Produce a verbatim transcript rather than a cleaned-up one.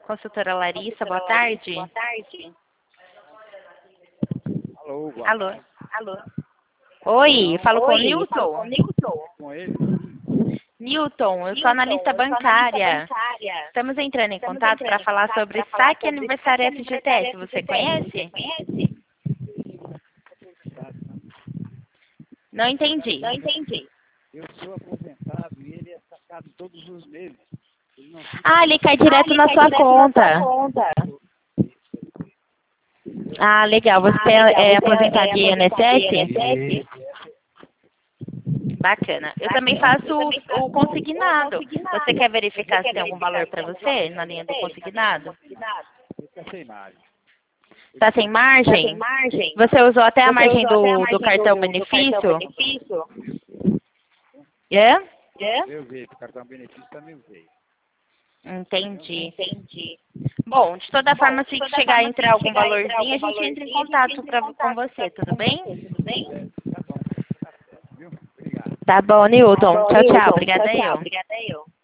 Consultora Larissa, boa tarde. Boa tarde. Alô, boa Alô. tarde. Alô. Oi, falo com o Oi, Nilton. falo com o Nilton. Com ele? Nilton, eu sou Nilton, analista eu sou analista bancária. bancária. Estamos entrando em Estamos contato entrando para em falar contato sobre pra falar saque sobre aniversário saque F G T S. aniversário Você F G T S. conhece? Você conhece? Não entendi. Não entendi. Eu sou aposentado e ele é sacado todos os meses. Ele não fica Ah, ele cai direto Ah, na ele sua cai direto conta. na sua conta. Ah, legal. Você Ah, legal. é Você aposentado é de aposentado de I N S S? I N S S? Bacana. Eu Bacana. também faço Eu também faço o consignado. o consignado. Você quer verificar Você quer se tem algum verificar valor se para tem algum você valor na pra linha você do na linha consignado? do consignado? ele tá sem margem. Está sem Tá margem? sem margem? Você usou até a Você margem usou até a do, do margem cartão do, do benefício? cartão benefício? É? É? Eu usei, o cartão benefício também usei. Entendi. Entendi. Bom, de toda Bom, forma, de se toda chegar a forma, entrar se algum chegar a entrar valorzinho, a algum gente entra em valorzinho, a gente contato entra em pra, com contato você, pra, tudo com bem? você, tudo bem? Tá bom, tá certo, viu? Obrigado. Tá bom, Newton. Bom, Tchau, tchau. Nilton. Obrigada Tchau, tchau. eu. Obrigada eu.